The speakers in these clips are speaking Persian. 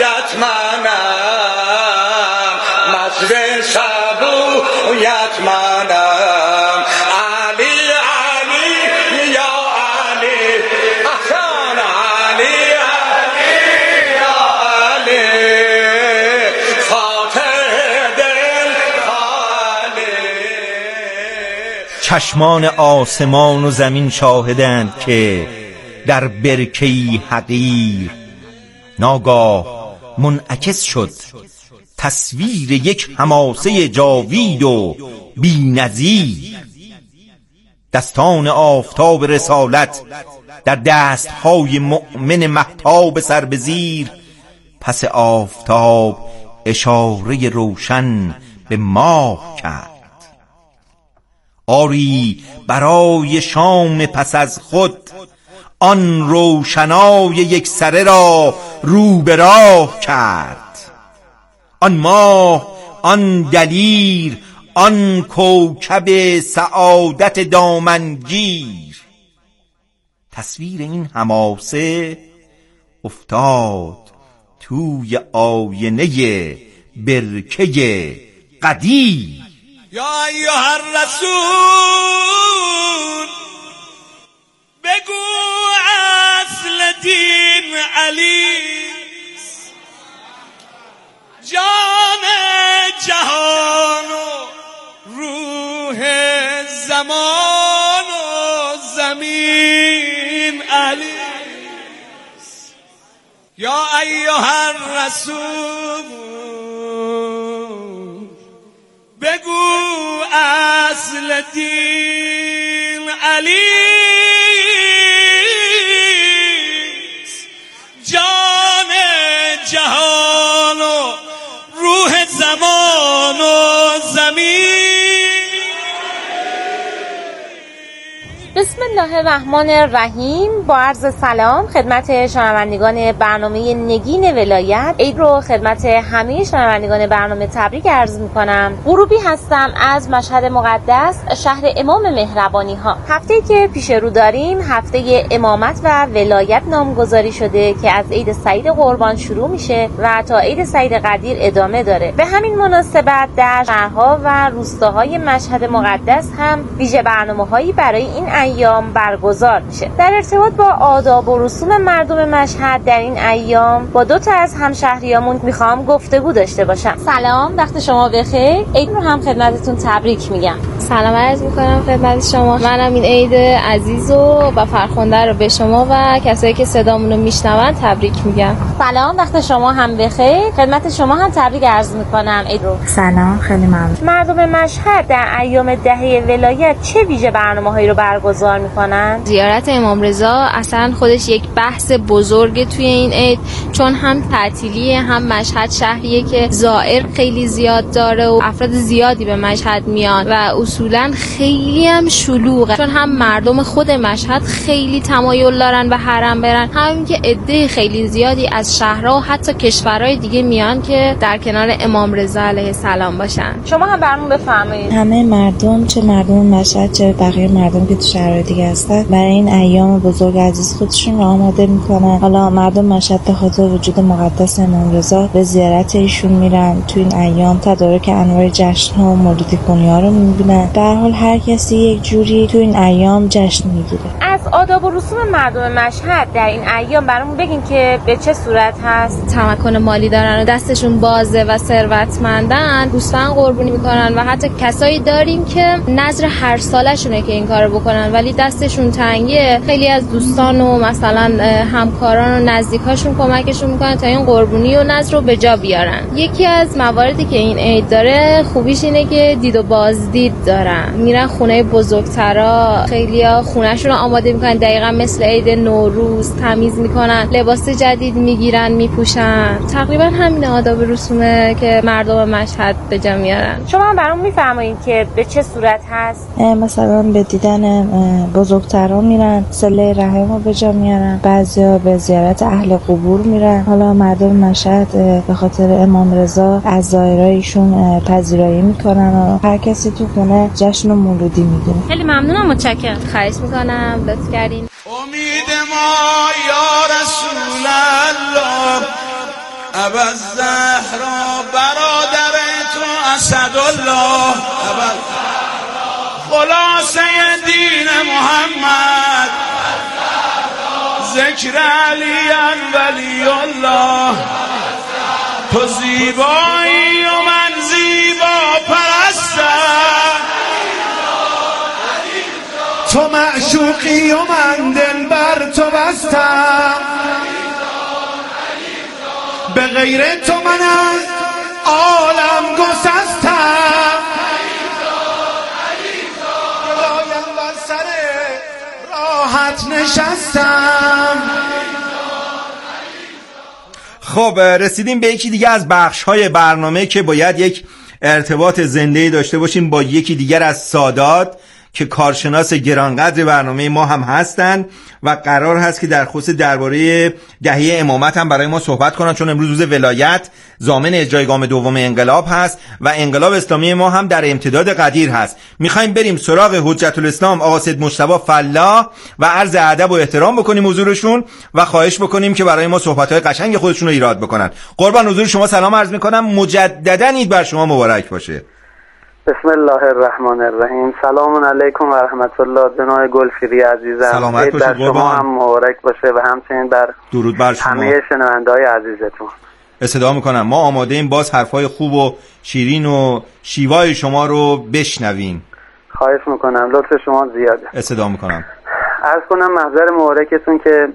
یتمنم مجد شبو یتمنم علی علی یا علی احسان علی علی یا علی فاتح دل علی. چشمان آسمان و زمین شاهدند که در برکه‌ای حقیر ناگاه منعکس شد تصویر یک حماسه جاوید و بی‌نظیر. دستان آفتاب رسالت در دستهای مؤمن مهتاب سر به زیر، پس آفتاب اشاره روشن به ماه کرد. آری برای شام پس از خود آن روشنای یک سره را رو به راه کرد. آن ماه، آن دلیر، آن کوکب سعادت دامنگیر. تصویر این حماسه افتاد توی آینه برکه قدیر. یا ایها الرسول بگو اصل دین علی، جان جهان و روح زمان و زمین علی. یا ایها الرسول بگو اصل دین علی، جان جهان و روح زمان و زمین. بسم الله الرحمن الرحیم. با عرض سلام خدمت شنوندگان برنامه نگین ولایت، عید رو خدمت همه شنوندگان برنامه تبریک عرض میکنم. غروبی هستم از مشهد مقدس، شهر امام مهربانی ها. هفته‌ای که پیش رو داریم هفته امامت و ولایت نامگذاری شده که از عید سعید قربان شروع میشه و تا عید سعید قدیر ادامه داره. به همین مناسبت در شهرها و روستاهای مشهد مقدس هم ویژه برنامه‌هایی برای این ایام برگزار میشه. در ارتباط با آداب و رسوم مردم مشهد در این ایام با دو تا از همشهریامون میخوام گفتگو داشته باشم. سلام، وقت شما بخیر. عید رو هم خدمتتون تبریک میگم. سلام عرض میکنم خدمت شما. منم این عید عزیز و فرخنده رو به شما و کسایی که صدامون رو میشنون تبریک میگم. سلام، وقت شما هم بخیر. خدمت شما هم تبریک عرض میکنم عید رو. سلام، خیلی ممنون. مردم مشهد در ایام دهه ولایت چه ویژه برنامه‌هایی رو برگزار میکنن؟ زیارت امام رضا اصلا خودش یک بحث بزرگه توی این عید، چون هم تعطیلیه، هم مشهد شهریه که زائر خیلی زیاد داره و افراد زیادی به مشهد میان و اصولا خیلی هم شلوغه، چون هم مردم خود مشهد خیلی تمایل دارن به حرم برن، همین که عده خیلی زیادی از شهرها و حتی کشورهای دیگه میان که در کنار امام رضا علیه السلام باشن. شما هم برامون بفرمایید. همه مردم، چه مردم مشهد چه بقیه مردم که تو شهرهای دیگه هستن، برای این ایام بزرگ عزیز خودشون رو آماده میکنن. حالا مردم مشهد به خاطر وجود مقدس امام رضا به زیارت ایشون میرن. تو این ایام تدارک انواع جشن‌ها و مولودی‌کنی‌ها رو میبینن. به هر حال هر کسی یک جوری تو این ایام جشن میگیره. از آداب و رسوم مردم مشهد در این ایام برامون بگین که به چه صورت هست؟ تمکن مالی دارن و دستشون بازه و ثروتمندن، گوسفند قربانی میکنن و حتی کسایی داریم که نظر هر سالشونه که این کارو بکنن ولی دستشون تنگه. خیلی از دوستان و مثلا همکاران و نزدیکاشون کمکشون میکنن تا این قربانی و نظر رو به جا بیارن. یکی از مواردی که این عید داره خوبیش اینه که دید و بازدید دارن. میرن خونه بزرگترا، خیلیا خونهشون رو آماده میکنن دقیقاً مثل عید نوروز، تمیز میکنن، لباس جدید میگیرن، میپوشن. تقریبا همین آداب و رسومه که مردم مشهد به جا میارن. شما هم برامون میفرمایید که به چه صورت هست؟ مثلا به دیدن بزرگتران میرن، صله رحم رو به جا میارن، بعضیا به زیارت اهل قبور میرن. حالا مردم مشهد به خاطر امام رضا از زائرایشون پذیرایی میکنن و هر کسی تو خونه جشن و مولودی میگیره. خیلی ممنونم، متشکرم. خواهش میکنم، لطف کردین. امید ما یا رسول الله ابوالزهرا برادر تو اسدالله، خلاصه دین محمد، ذکر علی ولی الله. تو زیبایی و من زیبا پرستم، تو معشوقی و من دل بر تو بستم، به غیر تو من از عالم گسستم، رایم بر سر راحت نشستم. خب رسیدیم به یکی دیگه از بخش‌های برنامه که باید یک ارتباط زنده‌ای داشته باشیم با یکی دیگر از سادات که کارشناس گرانقدر برنامه ما هم هستن و قرار هست که در خصوص درباره دهه امامت هم برای ما صحبت کنن، چون امروز روز ولایت، ضامن اجرای گام دوم انقلاب هست و انقلاب اسلامی ما هم در امتداد قدیر هست. میخوایم بریم سراغ حجت الاسلام آقا سید مجتبی فلاح و عرض ادب و احترام بکنیم حضورشون و خواهش بکنیم که برای ما صحبت‌های قشنگ خودشون رو ایراد بکنن. قربان حضور شما سلام عرض میکنم، مجددا عید بر شما مبارک باشه. بسم الله الرحمن الرحیم. سلام علیکم و رحمت الله. جناب گلفیری عزیزم، سلامت باشید بر شما هم مبارک باشه و همچنین بر درود بر شما همه شنونده‌های عزیزتون. استدعا میکنم ما آماده ایم باز حرفای خوب و شیرین و شیوای شما رو بشنویم. خواهش میکنم، لطف شما زیاده. استدعا میکنم. عرض کنم محضر مبارکتون که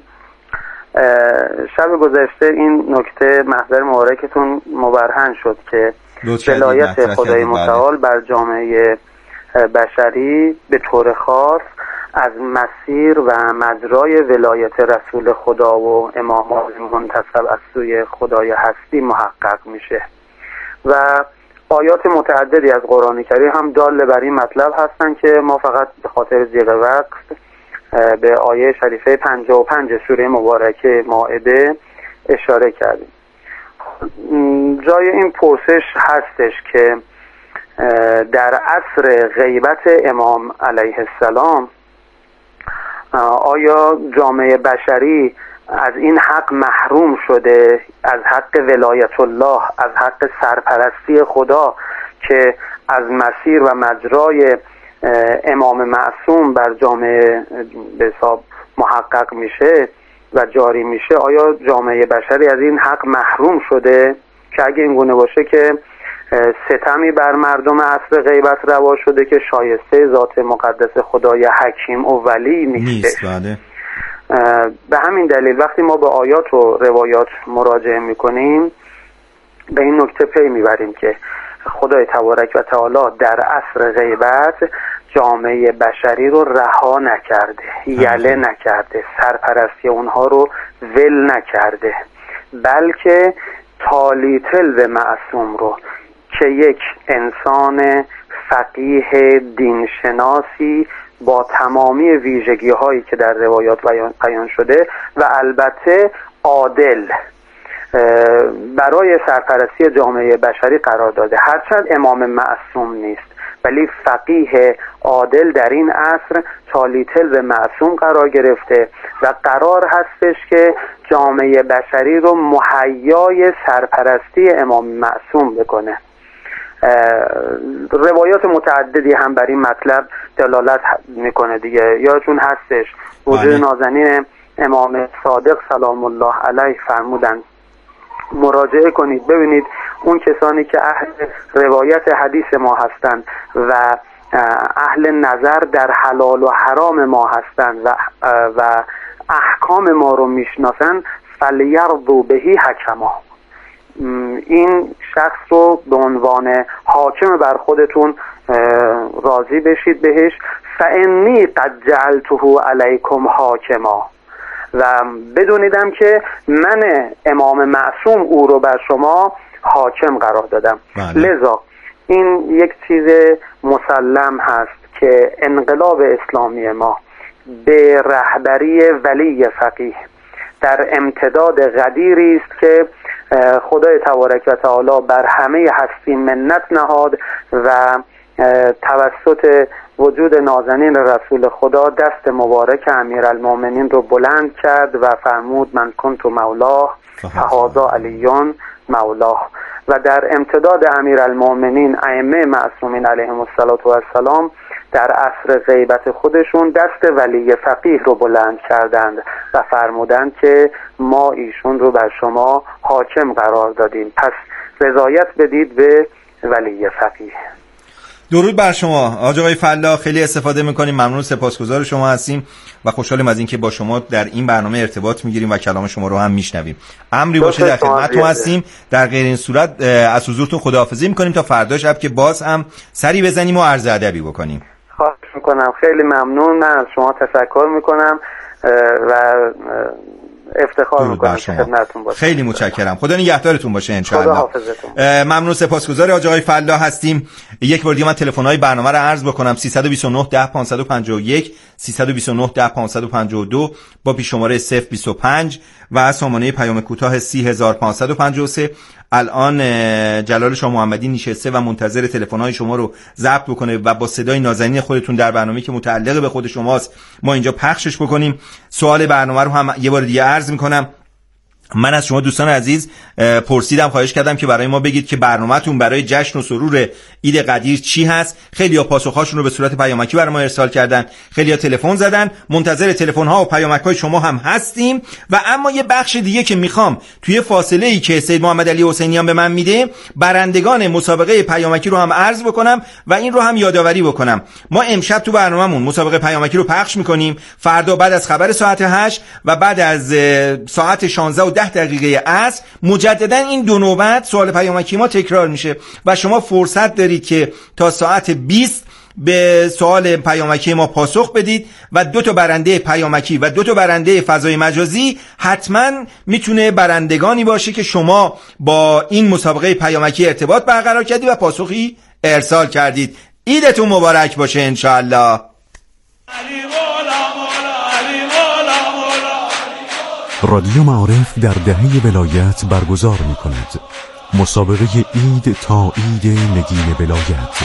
شب گذشته این نکته محضر مبارکتون مبرهن شد که ولایت خدای متعال بر جامعه بشری به طور خاص از مسیر و مجرای ولایت رسول خدا و امامان منتسب از سوی خدای هستی محقق میشه و آیات متعددی از قرآن کریم هم دال بر این مطلب هستن که ما فقط به خاطر ضیق وقت به آیه شریفه 55 سوره مبارکه مائده اشاره کردیم. جای این پرسش هستش که در عصر غیبت امام علیه السلام آیا جامعه بشری از این حق محروم شده، از حق ولایت الله، از حق سرپرستی خدا که از مسیر و مجرای امام معصوم بر جامعه به حساب محقق میشه و جاری میشه؟ آیا جامعه بشری از این حق محروم شده؟ که اگه این گونه باشه که ستمی بر مردم عصر غیبت روا شده که شایسته ذات مقدس خدای حکیم و ولی نیست. به همین دلیل وقتی ما به آیات و روایات مراجعه میکنیم به این نکته پی میبریم که خدای تبارک و تعالی در عصر غیبت جامعه بشری رو رها نکرده، یله نکرده، سرپرستی اونها رو ول نکرده، بلکه تالی تلو معصوم رو که یک انسان فقیه دینشناسی با تمامی ویژگی هایی که در روایات بیان شده و البته عادل برای سرپرستی جامعه بشری قرار داده. هرچند امام معصوم نیست ولی فقیه عادل در این عصر تالیتل به معصوم قرار گرفته و قرار هستش که جامعه بشری رو مهیای سرپرستی امام معصوم بکنه. روایات متعددی هم بر این مطلب دلالت میکنه دیگه. یادتون هستش وجود نازنین امام صادق سلام الله علیه فرمودن مراجعه کنید ببینید اون کسانی که اهل روایت حدیث ما هستند و اهل نظر در حلال و حرام ما هستند و احکام ما رو میشناسن فلیرضوا بهی حکما، این شخص رو به عنوان حاکم بر خودتون راضی بشید بهش. فانی قد جعلته علیکم حاکما، و بدونیدم که من امام معصوم او رو بر شما حاکم قرار دادم. لذا این یک چیز مسلم هست که انقلاب اسلامی ما به رهبری ولی فقیه در امتداد قدیری است که خدای تبارک و تعالی بر همه هستی منت نهاد و توسط وجود نازنین رسول خدا دست مبارک امیرالمومنین رو بلند کرد و فرمود من کنت مولاه فهذا علیون مولاه. و در امتداد امیرالمؤمنین ائمه معصومین علیهم السلام در عصر غیبت خودشون دست ولی فقیه رو بلند کردند و فرمودند که ما ایشون رو بر شما حاکم قرار دادیم، پس رضایت بدید به ولی فقیه. درود بر شما حاج آقای فلاح، خیلی استفاده میکنیم، ممنون، سپاسگزار شما هستیم و خوشحالیم از اینکه با شما در این برنامه ارتباط میگیریم و کلام شما رو هم میشنویم. امری باشه در خدمتتون هستیم. در غیر این صورت از حضورتون خداحافظی میکنیم تا فردا شب که باز هم سری بزنیم و عرض ادبی بکنیم. خواهش میکنم، خیلی ممنون، من از شما تشکر میکنم و افتخار میکنم خدمتتون باشم. خیلی متشکرم، خدا نگهدارتون باشه ان شاء الله. ممنون، سپاسگزار حاج آقای فلاح هستیم. یک بار دیگه من تلفن‌های برنامه رو عرض بکنم: 329 10 551 329 10 552 با پیش شماره 025 و سامانه پیام کوتاه 30553. الان جلال شاه محمدی نشسته و منتظر تلفن‌های شما رو ضبط بکنه و با صدای نازنین خودتون در برنامه‌ای که متعلق به خود شماست ما اینجا پخشش بکنیم. سوال برنامه رو هم یه بار دیگه عرض می‌کنم. من از شما دوستان عزیز پرسیدم، خواهش کردم که برای ما بگید که برنامه‌تون برای جشن و سرور عید قدیر چی هست. خیلی‌ها پاسخ‌هاشون رو به صورت پیامکی برای ما ارسال کردن، خیلی‌ها تلفن زدن. منتظر تلفن‌ها و پیامک‌های شما هم هستیم. و اما یه بخش دیگه که می‌خوام توی فاصله‌ای که سید محمد علی حسینیان به من میده برندگان مسابقه پیامکی رو هم عرض بکنم و این رو هم یادآوری بکنم. ما امشب تو برنامه‌مون مسابقه پیامکی رو پخش می‌کنیم. فردا بعد از خبر ساعت 8 و بعد از ساعت 16:10 عصر مجددا این دو نوبت سوال پیامکی ما تکرار میشه و شما فرصت دارید که تا ساعت 20 به سوال پیامکی ما پاسخ بدید و 2 تا برنده پیامکی و 2 تا برنده فضای مجازی حتما میتونه برندگانی باشه که شما با این مسابقه پیامکی ارتباط برقرار کردید و پاسخی ارسال کردید. عیدتون مبارک باشه ان شاء الله. رادیو معارف در دهه ولایت برگزار می کند مسابقه عید تا عید نگین ولایت.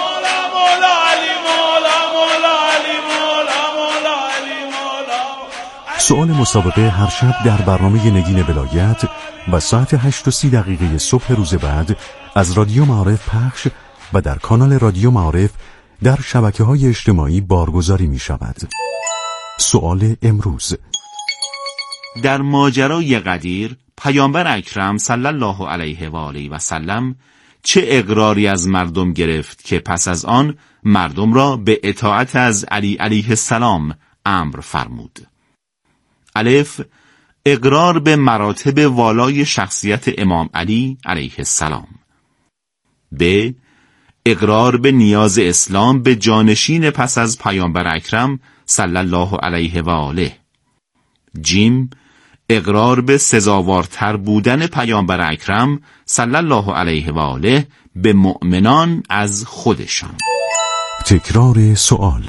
سوال مسابقه هر شب در برنامه نگین ولایت و ساعت 8:30 صبح روز بعد از رادیو معارف پخش و در کانال رادیو معارف در شبکه‌های اجتماعی بارگذاری می شود. سوال امروز: در ماجرای قدیر پیامبر اکرم صلی الله علیه و آله و سلم چه اقراری از مردم گرفت که پس از آن مردم را به اطاعت از علی علیه السلام امر فرمود؟ الف، اقرار به مراتب والای شخصیت امام علی علیه السلام. ب، اقرار به نیاز اسلام به جانشین پس از پیامبر اکرم صلی الله علیه و آله. جیم، اقرار به سزاوارتر بودن پیامبر اکرم صلی الله علیه و آله به مؤمنان از خودشان. تکرار سوال: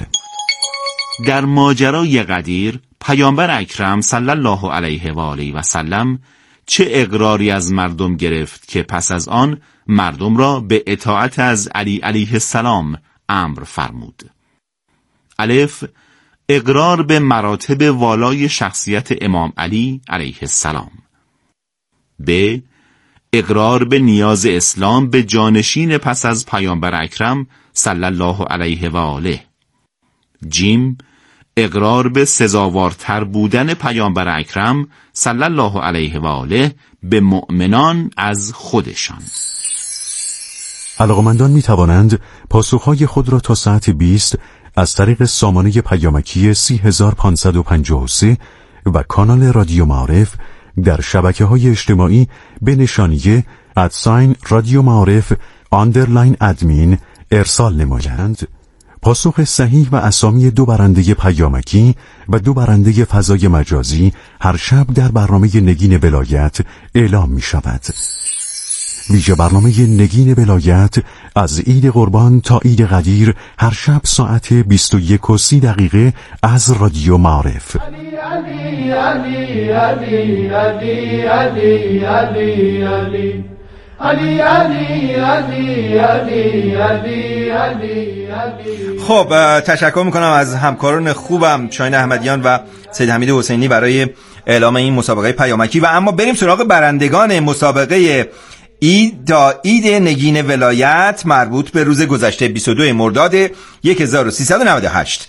در ماجرای قدیر پیامبر اکرم صلی الله علیه و آله و سلم چه اقراری از مردم گرفت که پس از آن مردم را به اطاعت از علی علیه السلام امر فرمود؟ الف، اقرار به مراتب والای شخصیت امام علی علیه السلام. ب، اقرار به نیاز اسلام به جانشین پس از پیامبر اکرم صلی الله علیه و آله. جیم، اقرار به سزاوارتر بودن پیامبر اکرم صلی الله علیه و آله به مؤمنان از خودشان. علاقمندان می توانند پاسخهای خود را تا ساعت 20 از طریق سامانه پیامکی 30553 و کانال رادیو معارف در شبکه‌های اجتماعی به نشانیه @رادیو معارف _ ارسال نمایند. پاسخ صحیح و اسامی 2 برنده پیامکی و 2 برنده فضای مجازی هر شب در برنامه نگین ولایت اعلام می شود. ویژه برنامه نگین ولایت از عید قربان تا عید قدیر هر شب ساعت 21:30 از رادیو معارف. علی علی علی علی علی علی علی علی علی علی علی علی علی علی علی. خب تشکر میکنم از همکاران خوبم شاهین احمدیان و سید حمید حسینی برای اعلام این مسابقه پیامکی. و اما بریم سراغ برندگان مسابقه عید نگین ولایت مربوط به روز گذشته 22 مرداد 1398.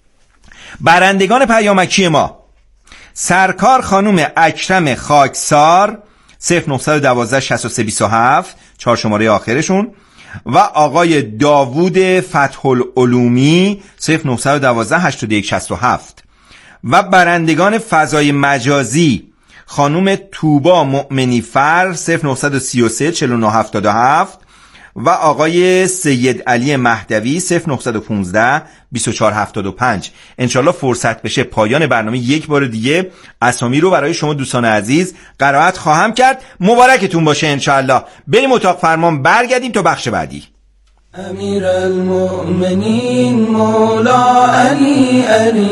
برندگان پیامکی ما: سرکار خانم اکرم خاکسار 0912 6327 4 شماره آخرشون، و آقای داوود فتح العلومی 0912 8167. و برندگان فضای مجازی: خانم توبا مؤمنی فر 0933 4977 و آقای سید علی مهدوی 0915 2475. انشالله فرصت بشه پایان برنامه یک بار دیگه اسامی رو برای شما دوستان عزیز قرائت خواهم کرد. مبارکتون باشه انشالله. بریم اتاق فرمان برگردیم تا بخش بعدی. امیر المؤمنین مولا علی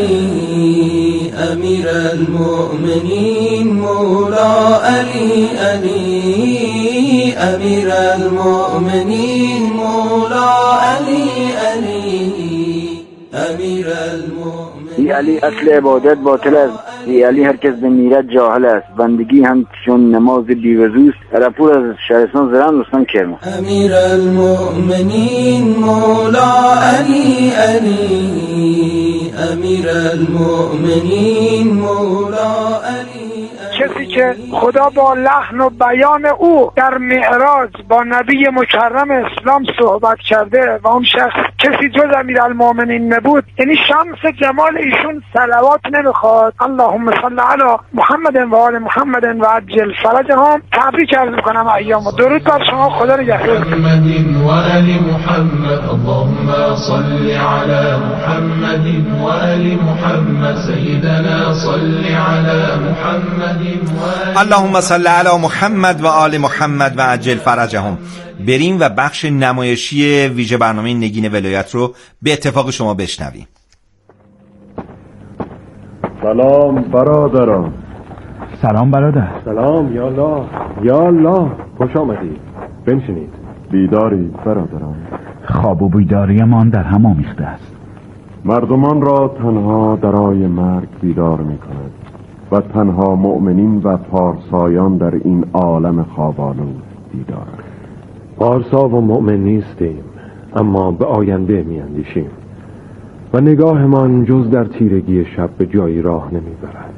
علی، امیر المؤمنین مولا علی علی، امیر المؤمنین مولا علی علی، امیر المؤمنین. ای علی اصل عبادت باطل است، ای علی هر کس بمیرد جاهل است، بندگی هم چون نماز بیوضوست. رپور از شهرستان زرند رستم کرمان. امیر المؤمنین مولا علی علی، امیر المؤمنین مولا علی. کسی که خدا با لحن و بیان او در معراج با نبی مکرم اسلام صحبت کرده و اون شخص کسی جز امیرالمؤمنین نبود، یعنی شمس جمال ایشون صلوات نمیخواد. اللهم صل علی محمد و آل محمد و عجل فرجهم. تبریک عرض میکنم ایام و درود بر شما. خدا نگهدار. محمد و آل محمد، اللهم صل علی محمد و آل محمد، سیدنا صل علی محمد. اللهم صل علی محمد و آل محمد و عجل فرجهم. بریم و بخش نمایشی ویژه برنامه نگین ولایت رو به اتفاق شما بشنویم. سلام برادران. سلام برادر. سلام. یا الله یا الله، خوش آمدید. بنشینید. بیداری برادران؟ خواب و بیداریمان در هم آمیخته است. مردمان را تنها درای مرگ بیدار می کند و تنها مؤمنین و پارسایان در این عالم خواب‌آلود بیدار. پارسا و مؤمن نیستیم، اما به آینده می اندیشیم و نگاهمان جز در تیرگی شب به جایی راه نمی برد.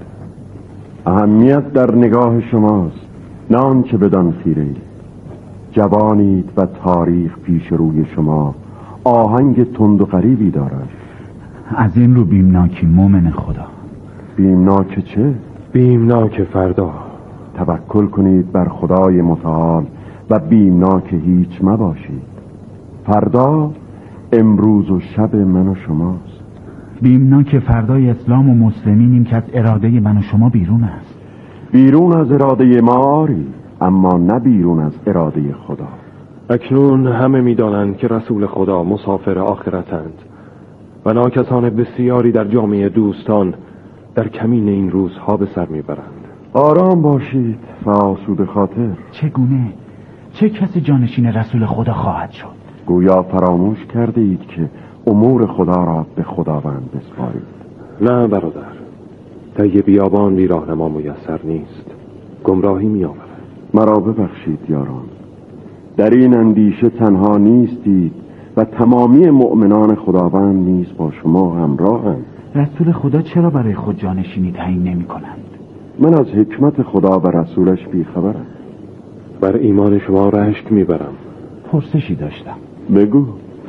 اهمیت در نگاه شماست، نه آنچه بدان خیره‌اید. جوانید و تاریخ پیش روی شما آهنگ تند و غریبی دارد. از این رو بیمناکی مؤمن خدا. بیمناک چه؟ بیمناک فردا. توکل کنید بر خدای متعال و بیمناک هیچ مباشید. فردا امروز و شب من و شماست. بیمناک فردای اسلام و مسلمینیم که از اراده من و شما بیرون است. بیرون از اراده ما آری، اما نه بیرون از اراده خدا. اکنون همه می‌دانند که رسول خدا مسافر آخرتند و ناکسان بسیاری در جامعه دوستان در کمین این روزها به سر میبرند. آرام باشید و آسوده خاطر. چگونه؟ چه کسی جانشین رسول خدا خواهد شد؟ گویا فراموش کرده اید که امور خدا را به خداوند بسپارید. نه برادر، طی بیابان بی راهنما میسر نیست، گمراهی میآورد. مرا ببخشید یاران، در این اندیشه تنها نیستید و تمامی مؤمنان خداوند نیز با شما همراهند. رسول خدا چرا برای خود جانشینی تعیین نمی کنند؟ من از حکمت خدا و رسولش بیخبرم. بر ایمان شما رشک میبرم. پرسشی داشتم. بگو.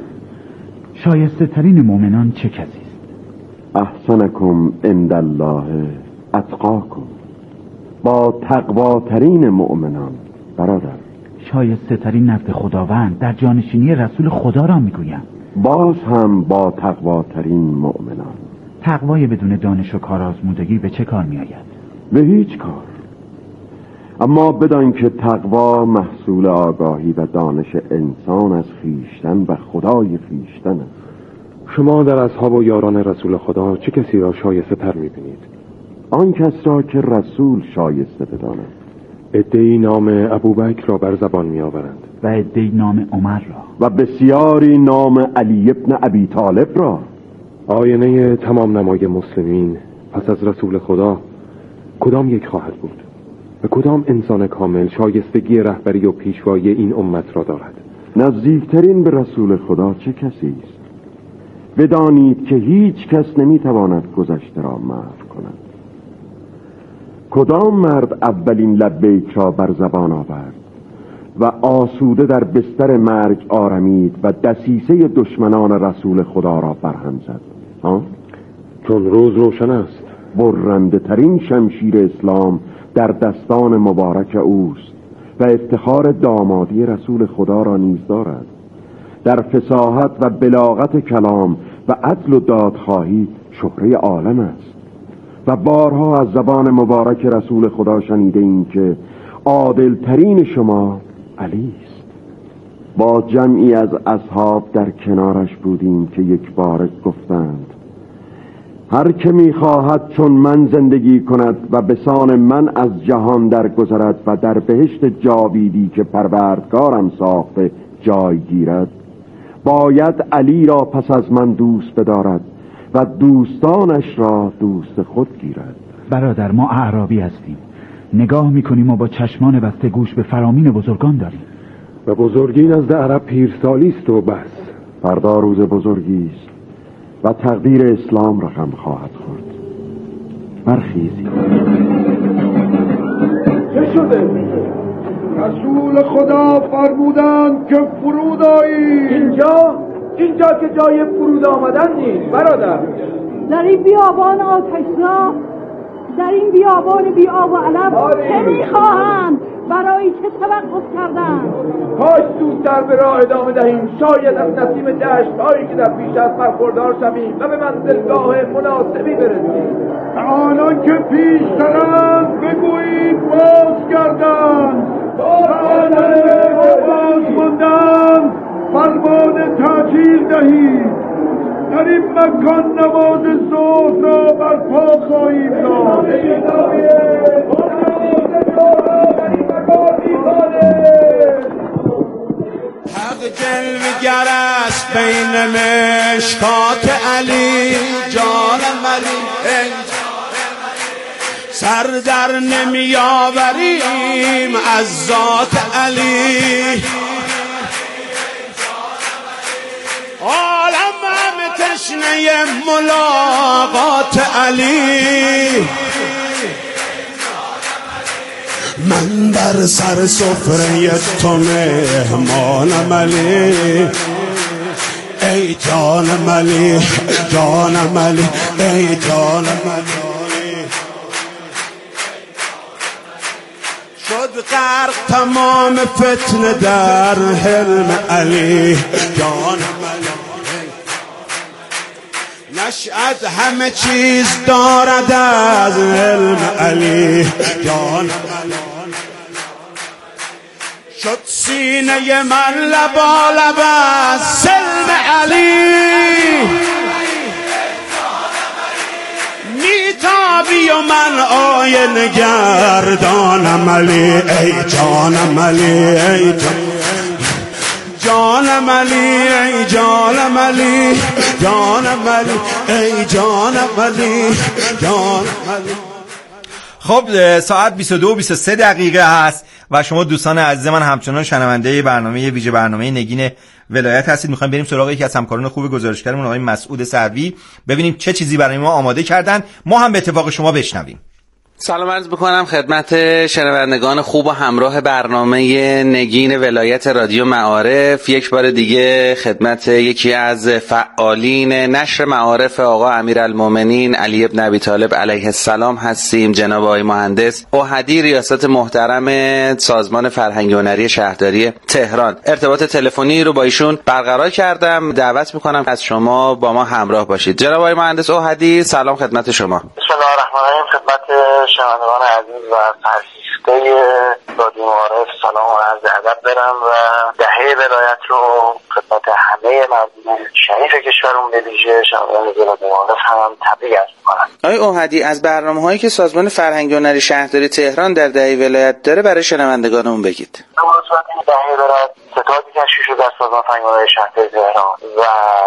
شایسته ترین مؤمنان چه کسی است؟ احسنکم عند الله اتقاکم. با تقواترین مؤمنان برادر. شایسته ترین نزد خداوند در جانشینی رسول خدا را میگویم. باز هم با تقواترین مؤمنان. تقوای بدون دانش و کارآزمودگی به چه کار می آید؟ به هیچ کار. اما بدان که تقوا محصول آگاهی و دانش انسان از خیشتن و خدای خیشتن است. شما در اصحاب و یاران رسول خدا چه کسی را شایسته تر می بینید؟ آن کس را که رسول شایسته بداند. عده‌ای نام ابوبکر را بر زبان می‌آورند و عده‌ای نام عمر را و بسیاری نام علی ابن ابی طالب را. آینه تمام نمای مسلمین پس از رسول خدا کدام یک خواهد بود و کدام انسان کامل شایستگی رهبری و پیشوایی این امت را دارد؟ نزدیکترین به رسول خدا چه کسی است؟ بدانید که هیچ کس نمیتواند گذشته را محو کند. کدام مرد اولین لبیک را بر زبان آورد و آسوده در بستر مرگ آرمید و دسیسه دشمنان رسول خدا را برهم زد؟ چون روز روشن است، برنده ترین شمشیر اسلام در دستان مبارک اوست و افتخار دامادی رسول خدا را نیز دارد. در فصاحت و بلاغت کلام و عدل و دادخواهی شهره عالم است و بارها از زبان مبارک رسول خدا شنیده ایم که عادل ترین شما علی است. با جمعی از اصحاب در کنارش بودیم که یک بار گفتند هر که می‌خواهد چون من زندگی کند و به سان من از جهان درگذرد و در بهشت جاویدی که پروردگارم ساخته جای گیرد، باید علی را پس از من دوست بدارد و دوستانش را دوست خود گیرد. برادر، ما اعرابی هستیم، نگاه میکنیم و با چشمان بسته گوش به فرامین بزرگان داریم و بزرگی نزد عرب پیرسالی است و بس. فردا روز بزرگی است و تقدیر اسلام رقم خواهد خورد. برخیزید. چه شده؟ رسول خدا فرمودند که فرود آیید. اینجا که جای فرود آمدن نیست برادر. در این بیابان آتشزا، در این بیابان بی آب و علم چه میخواهند؟ برای چه توقف کردند؟ کاش زودتر به راه ادامه دهیم، شاید از نسیم دشت‌هایی که در پیش از برخوردار شویم و به منزلگاه مناسبی برسیم. آنان که پیشترند بگویید باز کردند، آنان که باز ماندند فرمان تعجیل دهید. در این مکان نماز ظهر را برپا خواهیم داشت. حق جلوگر است بین مشکات علی جانم علی، سر در نمی آوریم از ذات علی. عالم همه تشنه ملاقات علی، من بر سر سفره تو مهمانم علی. ای جانم علی، جانم علی، ای جانم علی. شد غرق تمام فتنه در حلم علی، جانم علی. نشأت همه چیز دارد از علم علی، جانم علی. شد سینه من لبالب از سلم علی، میتابی و من آینه گردانم علی. ای جانم علی، ای جانم علی، ای جانم علی، جانم علی، ای جانم علی، جانم علی. خب ساعت 22:23 دقیقه هست و شما دوستان عزیز من همچنان شنونده برنامه ویژه برنامه نگین ولایت هستید. میخوایم بریم سراغ یکی از همکاران خوب گزارشگرمون آقای مسعود سروی، ببینیم چه چیزی برای ما آماده کردن، ما هم به اتفاق شما بشنویم. سلام عرض بکنم خدمت شنوندگان خوب و همراه برنامه نگین ولایت رادیو معارف. یک بار دیگه خدمت یکی از فعالین نشر معارف آقا امیرالمومنین علی ابن ابی طالب علیه السلام هستیم. جناب آقای مهندس اوحدی، ریاست محترم سازمان فرهنگ هنری شهرداری تهران. ارتباط تلفنی رو با ایشون برقرار کردم، دعوت میکنم از شما با ما همراه باشید. جناب آقای مهندس اوحدی، سلام خدمت شما. بسم الله الرحمن الرحیم. خدمت شنوندگان عزیز و فرهیخته رادیو معارف سلام و عرض ادب برم و دهه ولایت رو خدمت همه مردم شریف کشورمون به ویژه شنوندگان رادیو معارف هم تبریک عرض می‌کنم. آقای اوحدی، از برنامه‌هایی که سازمان فرهنگی و هنری شهرداری تهران در دهه ولایت داره برای شنوندگانمون بگید. مناسبت این دهه ولایت ستادی تشکیل شده در سازمان فرهنگی و هنری شهرداری تهران و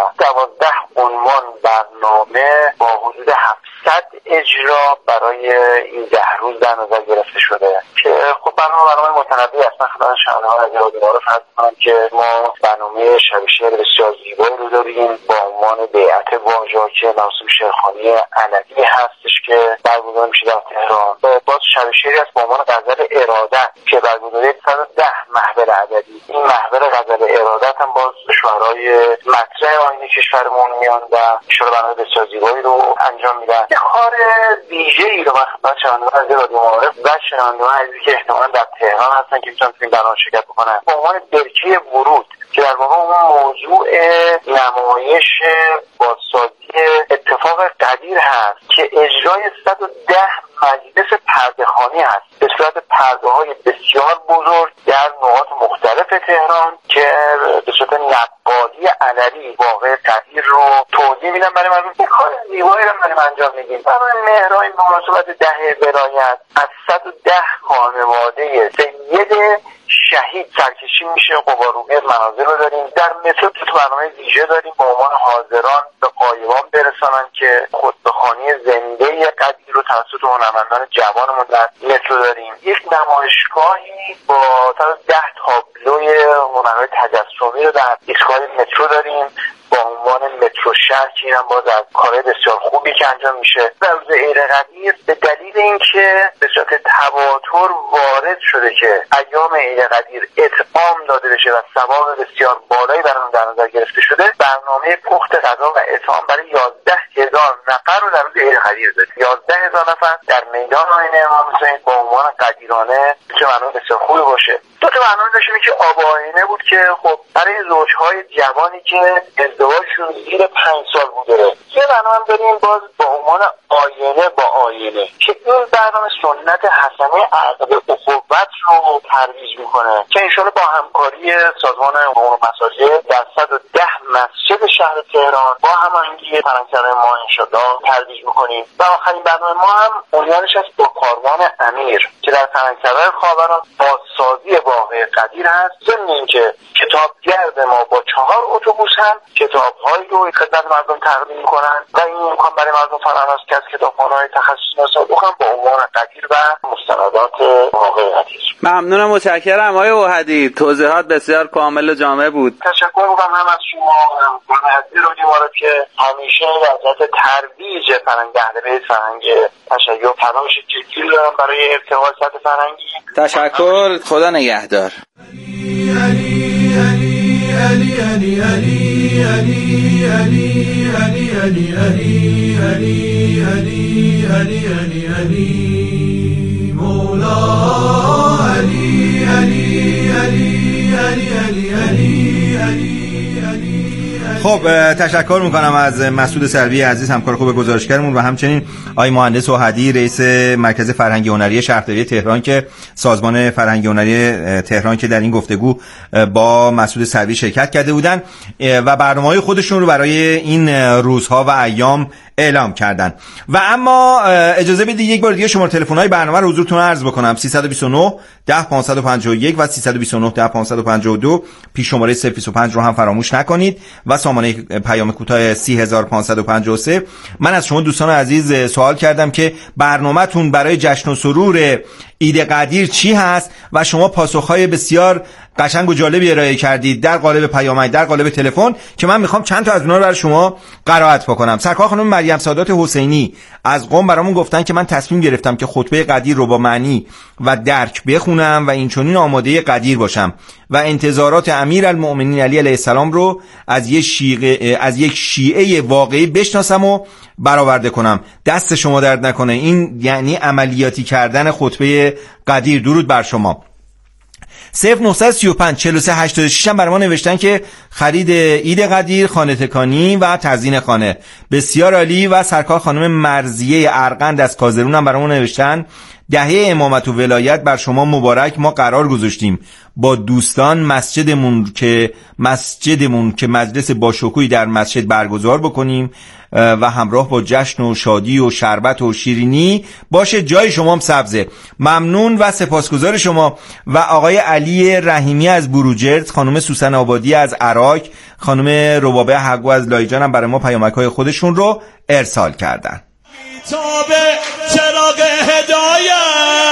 12 عنوان برنامه با حدود 700 اجرا برای این 10 روز در نظر گرفته شده که خب برنامه متنوعی است. من خدمت شنوندگان از رادیو معارف عرض کنم که ما برنامه شب شعر بسیار زیبایی رو داریم با عنوان بیعت واژا که مراسم شعرخوانی علوی هستش که برگزار میشه در تهران. باز شب شعری است با عنوان غزل ارادت که برگزاری 110 محفل ادبی. این محفل غزل ارادت هم باز شعرهای مطرح آیین کشورمون میان و شعر برنامه بسیار زیبایی رو انجام میدن. کار ویژه‌ای رو من خدمت شنوندگان از رادیو معارف و شنوندگان عزیزی که احتمالاً در تهران هستن که میتونن تو این برنامه شرکت بکنن به عنوان برکه ورود که در واقع اون موضوع نمایش بازسازی اتفاق قدیر هست که اجرای 110 مجلس پرده‌خوانی هست به صورت پرده‌های بسیار بزرگ در نقاط مختلف تهران که به صورت نقالی علوی واقع قدیر رو توضیح میدن برای مردم. یک کار زیبایی رو برای انجام میدیم. برای مهرای مناسبت دهه ولایت از 110 خانواده سید شهید سرکشی میشه قباروی منازل رو داریم. در مترو تو برنامه ویژه داریم با عنوان حاضران به قایبان برسانن که خطبه‌خوانی زنده قدیر رو توسط هنرمندان جوانمون در مترو داریم. یک نمایشگاهی با 10 تابلوی هنرهای تجسمی رو در ایستگاه مترو داریم با عنوان مترو شهر که اینم باز از کارهای بسیار خوبی که انجام میشه. در روز عید قدیر به دلیل اینکه به صورت تواتر وارد شده که ایام عید قدیر اطعام داده بشه و ثواب بسیار بالایی برای اون در نظر گرفته شده، برنامه پخت غذا و اطعام برای 11,000 نفر رو در روز عید قدیر داریم. 11,000 نفر در میدان آیین امام حسین با عنوان قدیرانه که برنامه بسیار خوبی باشه. دو تا برنامه داشتیم که آب آینه بود که خب برای زوجهای جوانی که ازدواجشون زیر 5 سال بوده. یه برنامه داریم باز با عنوان آینه با آینه که این برنامه سنت حسنه عقد اخوت رو ترویج میکنه که انشالله با همکاری سازمان امور مساجد در 110 مسجد شهر تهران با هماهنگی فرهنگسرای ما انشالله ترویج میکنیم. و آخرین برنامه ما هم عنوانش است با کاروان امیر که در فرهنگسرای خاوران بازسازی واقع قدیر هست. ضمن اینکه کتابگرد ما با 4 اتوبوس هم کتاب‌هایی رو خدمت مردم تقدیم می‌کنن و این امکان برای مردم فراهم است که از کتابخانه‌های تخصصی مصادیق هم با عنوان قدیر و مستندات واقع قدیر. ممنونم، متشکرم آقای اوحدی. توضیحات بسیار کامل و جامع بود. تشکر می‌کنم هم از شما هم از رادیو معارف که همیشه وضعیت ترویج فرهنگ اهل بیت فرهنگ تشیع تلاش جدی دارن برای ارتقاء سطح فرهنگی. تشکر، خدا نگهدار. خب تشکر میکنم از مسعود سروی عزیز همکار خوب گزارشگرمون و همچنین آقای مهندس اوحدی رئیس مرکز فرهنگی هنری شهرداری تهران که سازمان فرهنگی هنری تهران که در این گفتگو با مسعود سروی شرکت کرده بودن و برنامه‌های خودشون رو برای این روزها و ایام اعلام کردن. و اما اجازه بدید یک بار دیگه شماره تلفن‌های برنامه رو حضورتون عرض بکنم: 329 10 551 و 329 10 552. پیش شماره 025 رو هم فراموش نکنید و سامانه پیام کوتاه 30553. من از شما دوستان عزیز سوال کردم که برنامه‌تون برای جشن و سرور عید قدیر چی هست و شما پاسخ‌های بسیار قشنگ و جالبی ارائه کردید در قالب پیامک، در قالب تلفن که من میخوام چند تا از اونها رو برای شما قرائت بکنم. سرکار خانم مریم سادات حسینی از قم برامون گفتن که من تصمیم گرفتم که خطبه قدیر رو با معنی و درک بخونم و این چنین آماده قدیر باشم و انتظارات امیرالمؤمنین علی علیه السلام رو از یک شیعه واقعی بشناسم و برآورده کنم. دست شما درد نکنه. این یعنی عملیاتی کردن خطبه قدیر. درود بر شما. 0935 43 86 هم برای ما نوشتن که خرید عید قدیر، خانه تکانی و تزیین خانه بسیار عالی. و سرکار خانم مرضیه ارقند از کازرون هم برای ما نوشتن دهه امامت و ولایت بر شما مبارک. ما قرار گذاشتیم با دوستان مسجدمون که مجلس باشکوهی در مسجد برگزار بکنیم و همراه با جشن و شادی و شربت و شیرینی باشه. جای شما هم سبزه. ممنون و سپاسگزار شما. و آقای علی رحیمی از بروجرد، خانم سوسن آبادی از عراق، خانم ربابه حقو از لایجان هم برای ما پیامک‌های خودشون رو ارسال کردن.